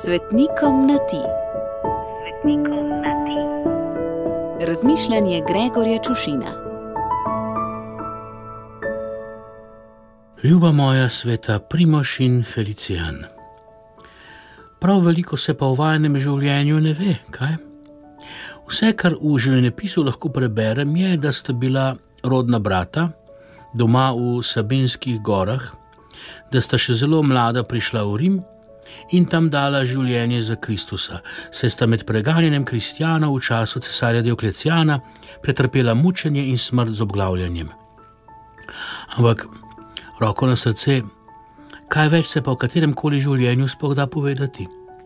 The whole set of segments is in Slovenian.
Svetnikom na ti. Svetnikom na ti. Razmišljanje Gregorja Čušina. Ljuba moja sveta Primož in Felicijan. Prav veliko se pa v vajenem življenju ne ve, kaj? Vse, kar v življenjepisu lahko preberem, je, da sta bila rodna brata doma v Sabinskih gorah, da sta še zelo mlada prišla v Rim in tam dala življenje za Kristusa, saj sta med preganjanjem kristjanov v času cesarja Dioklecijana pretrpela mučenje in smrt z obglavljanjem. Ampak, roko na srce, kaj več se pa v katerem koli življenju sploh da povedati?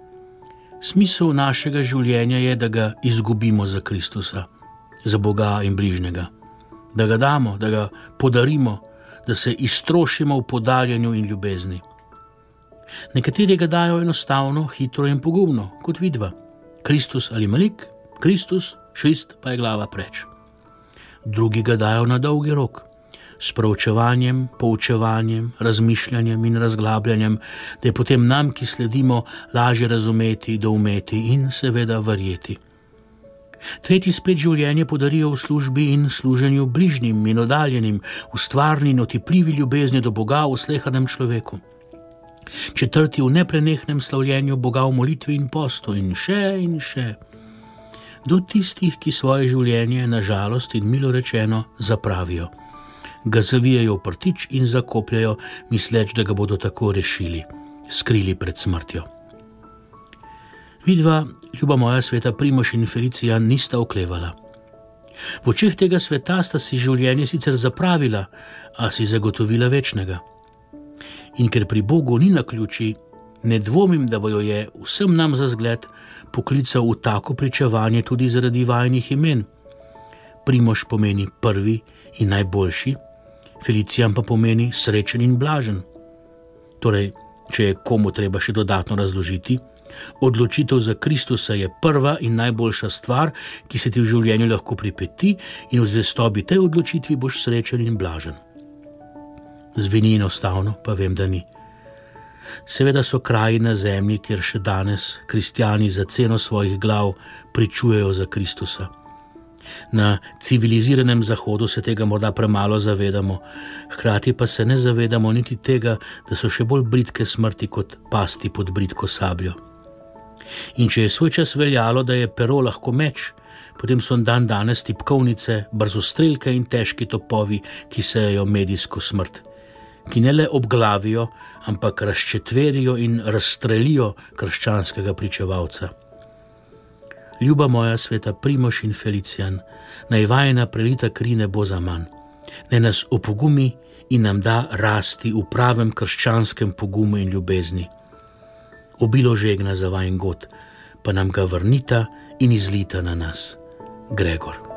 Smisel našega življenja je, da ga izgubimo za Kristusa, za Boga in bližnjega, da ga damo, da ga podarimo, da se iztrošimo v podarjanju in ljubezni. Nekateri ga dajo enostavno, hitro in pogumno, kot vidva. Kristus ali Malik, Kristus, švist pa je glava preč. Drugi ga dajo na dolgi rok, s proučevanjem, poučevanjem, razmišljanjem in razglabljanjem, da je potem nam, ki sledimo, lažje razumeti, doumeti in seveda verjeti. Tretji spet življenje podarijo v službi in služenju bližnjim in oddaljenim, v stvarni in otipljivi ljubezni do Boga v slehernem človeku. Četrti v neprenehnem slavljenju Boga v molitvi in postu in še. Do tistih, ki svoje življenje na žalost in milo rečeno zapravijo. Ga zavijajo v prtič in zakopljajo, misleč, da ga bodo tako rešili, skrili pred smrtjo. Vidva, ljuba moja sveta Primož in Felicijan, nista oklevala. V očeh tega sveta sta si življenje sicer zapravila, a si zagotovila večnega. In ker pri Bogu ni naključij, ne dvomim, da bojo je vsem nam za zgled poklical v tako pričevanje tudi zaradi vajinih imen. Primož pomeni prvi in najboljši, Felicijan pa pomeni srečen in blažen. Torej, če je komu treba še dodatno razložiti, odločitev za Kristusa je prva in najboljša stvar, ki se ti v življenju lahko pripeti, in v zvestobi tej odločitvi boš srečen in blažen. Zveni enostavno, pa vem, da ni. Seveda so kraji na zemlji, kjer še danes kristjani za ceno svojih glav pričujejo za Kristusa. Na civiliziranem Zahodu se tega morda premalo zavedamo, hkrati pa se ne zavedamo niti tega, da so še bolj bridke smrti kot pasti pod bridko sabljo. In če je svoj čas veljalo, da je pero lahko meč, potem so dan danes tipkovnice, brzostrelke in težki topovi, ki sejejo medijsko smrt, ki ne le obglavijo, ampak razčetverijo in razstrelijo krščanskega pričevalca. Ljuba moja sveta Primož in Felicijan, naj vajina prelita kri ne bo zaman, naj nas opogumi in nam da rasti v pravem krščanskem pogumu in ljubezni. Obilo žegna za vajin god, pa nam ga vrnita in izlita na nas. Gregor.